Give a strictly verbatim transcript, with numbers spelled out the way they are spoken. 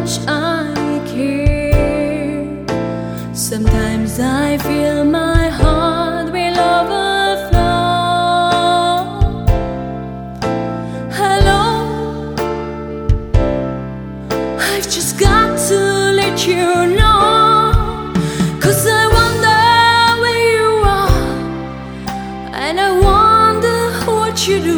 much I care. Sometimes I feel my heart will overflow. Hello, I've just got to let you know, 'cause I wonder where you are, and I wonder what you do.